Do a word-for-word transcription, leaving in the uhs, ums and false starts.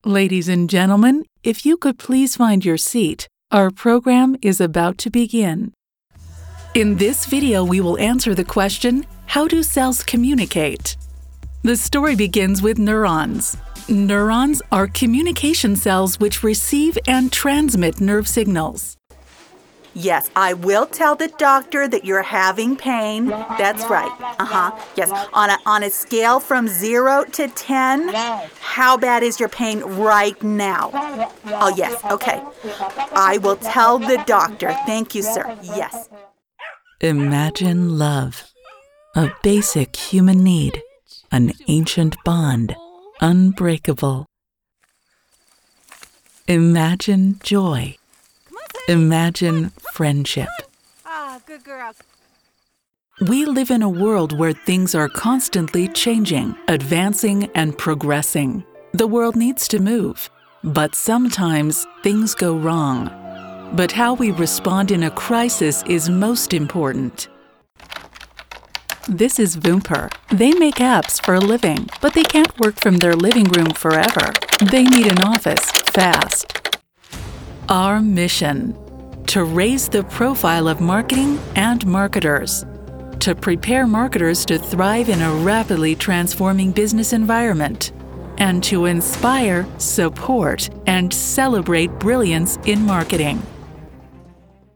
Ladies and gentlemen, if you could please find your seat, our program is about to begin. In this video, we will answer the question, how do cells communicate? The story begins with neurons. Neurons are communication cells which receive and transmit nerve signals. Yes, I will tell the doctor that you're having pain. That's right. Uh-huh. Yes. On a, on a scale from zero to ten, how bad is your pain right now? Oh, yes. Okay. I will tell the doctor. Thank you, sir. Yes. Imagine love, a basic human need, an ancient bond, unbreakable. Imagine joy. Imagine friendship. Ah, good girl. We live in a world where things are constantly changing, advancing, and progressing. The world needs to move, but sometimes things go wrong. But how we respond in a crisis is most important. This is Voomper. They make apps for a living, but they can't work from their living room forever. They need an office fast. Our mission: to raise the profile of marketing and marketers, to prepare marketers to thrive in a rapidly transforming business environment, and to inspire, support, and celebrate brilliance in marketing.